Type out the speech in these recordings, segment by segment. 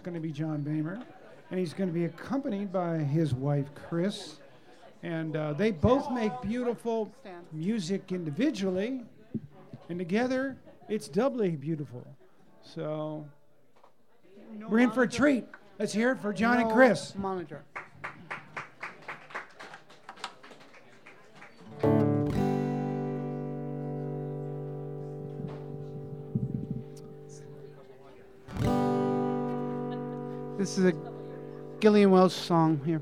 going to be John Boehmer, and he's going to be accompanied by his wife, Chris. And they both make beautiful music individually, and together it's doubly beautiful. So we're in for a treat. Let's hear it for John and Chris. Monitor. This is a Gillian Welch song here.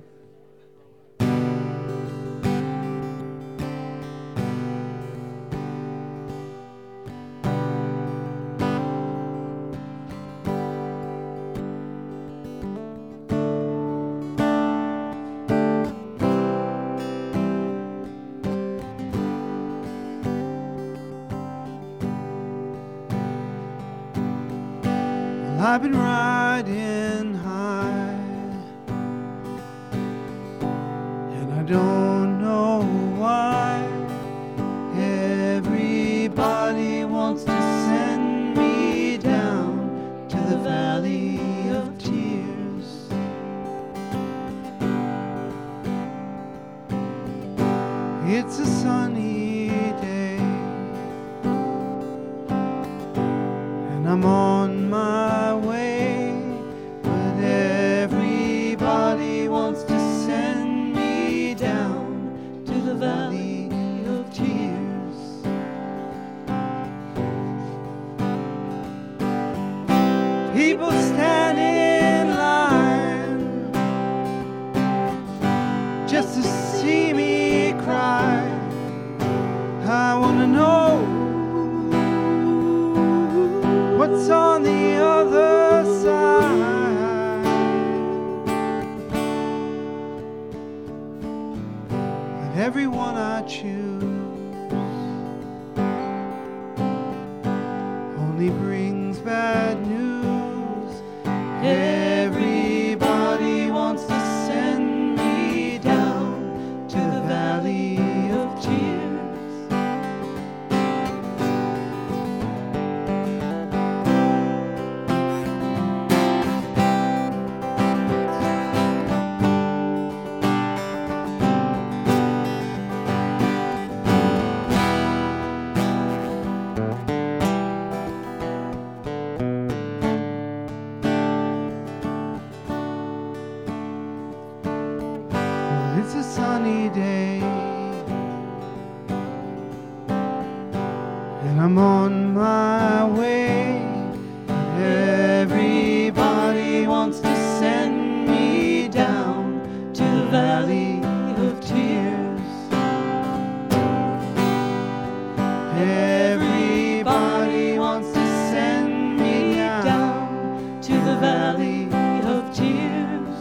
I've been riding high, and I don't know why everybody wants to send me down to the valley of tears. It's a sunny day, and I'm on my way, but everybody wants to send me down to the valley of tears. People stand in line just to see me cry. I want to know what's on the other side. And everyone I choose only brings bad news. Everybody wants to send me down to the valley of tears. It's a sunny day, and I'm on my way. Everybody wants to send me down to the valley of tears. Everybody wants to send me down to the valley of tears.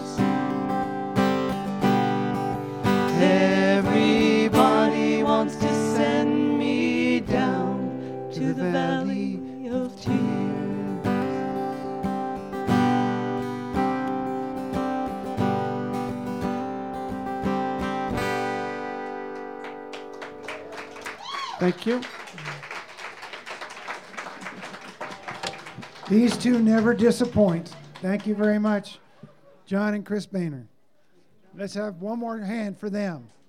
Everybody wants to send me down to the valley of tears. Thank you. These two never disappoint. Thank you very much, John and Chris Boehner. Let's have one more hand for them.